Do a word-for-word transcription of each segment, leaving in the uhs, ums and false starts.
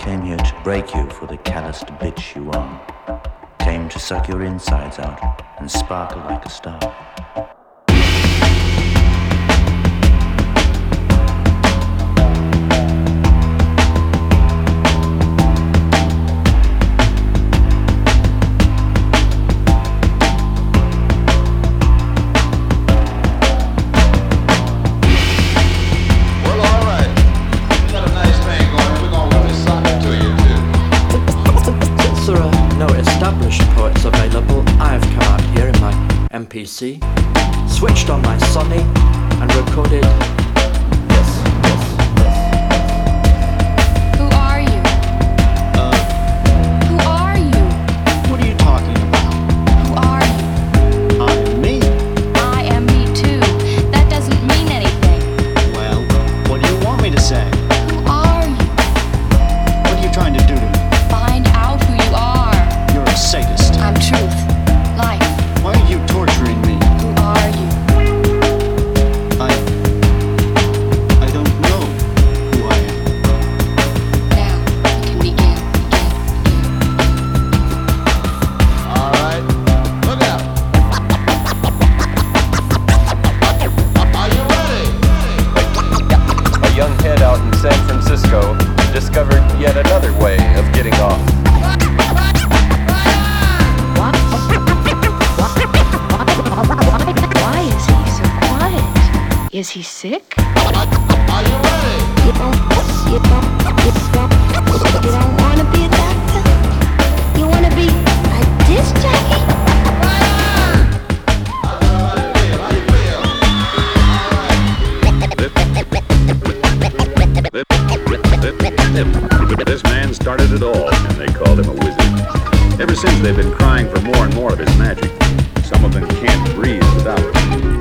came here to break you for the calloused bitch you are. Came to suck your insides out and sparkle like a star. M P C, switched on my Sony and recorded this, this, this. Who are you? Uh, Who are you? what are you talking about? Who are you? I'm me. I am me too. That doesn't mean anything. Well, what do you want me to say? Who are you? What are you trying to do to me? Find out who you are. You're a sadist. I'm truth. Life. Why are you torturing me? Who are you? I... I don't know who I am. Now we can begin. All right, look out. Are you ready? A young head out in San Francisco discovered yet another way of getting off. Why is he so quiet? Is he sick? Are you ready? You don't, you don't, you don't, you don't want to be a doctor? You want to be a disc jockey? This man started it all, and they called him a wizard. Ever since, they've been crying for more and more of his magic. Some of them can't breathe without it.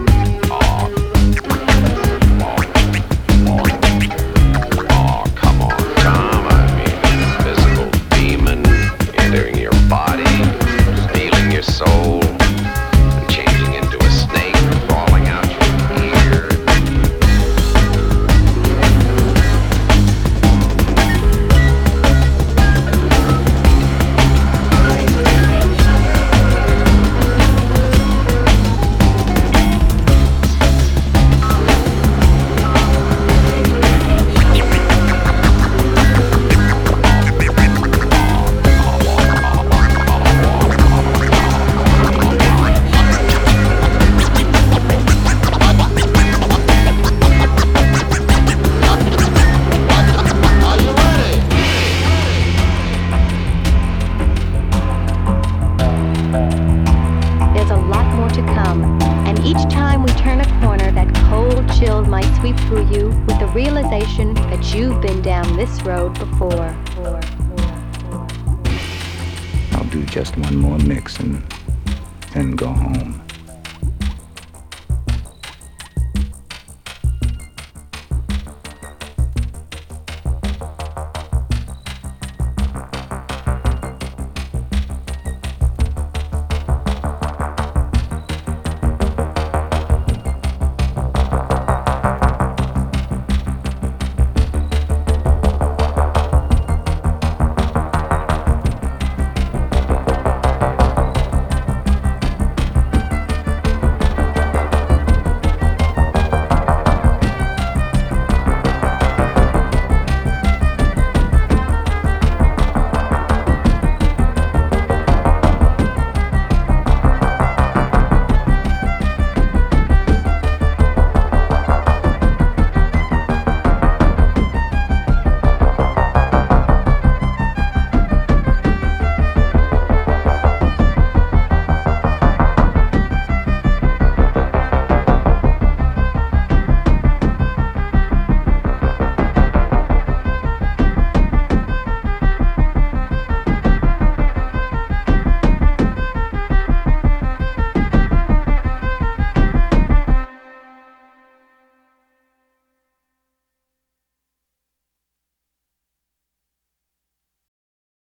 Soul and changing into a snake, crawling out your ear. There's a lot more to come, and each time we turn a corner, that cold chill might sweep through you with the realization that you've been down this road before. I'll do just one more mix and then go home.